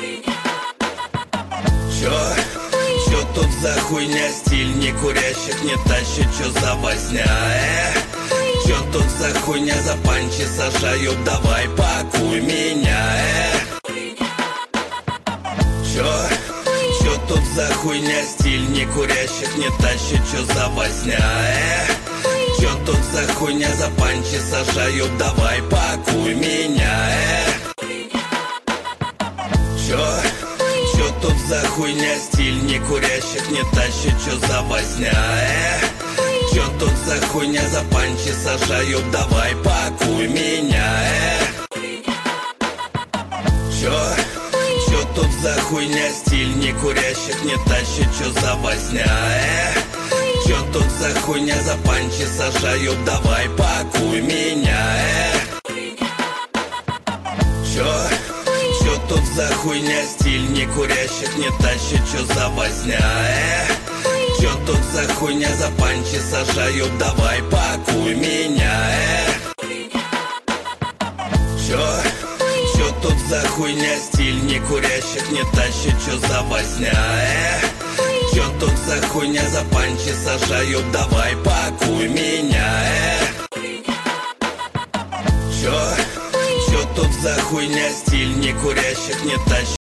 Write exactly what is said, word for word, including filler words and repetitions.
Чё? Чё тут за хуйня? Стиль не курящих не тащит, чё за возня, э? Чё тут за хуйня? За панчи сажают, давай пакуй меня, э? Чё? Чё тут за хуйня? Стиль не курящих не тащит, чё за возня, э? Чё тут за хуйня? За панчи сажают, давай пакуй меня, э? Чё? Чё тут за хуйня? Стиль не курящих не тащит, чё за возня, э? Чё тут за хуйня? За панчи сажают, давай пакуй меня, э? Чё? Чё тут за хуйня? Стиль не курящих не тащит, чё за возня, э? Чё тут за хуйня? За панчи сажают, давай пакуй меня, э? Чё? Чё тут за хуйня? Стиль не курящих не тащит, чё за возня, э? Чё тут за хуйня? За панчи сажают, давай пакуй меня, э? Чё? Чё тут за хуйня? Стиль не курящих не тащит, чё за возня, э? Чё тут за хуйня? За панчи сажают, давай пакуй меня, э? Чё? Чё тут за хуйня? Стиль не курящих не тащит.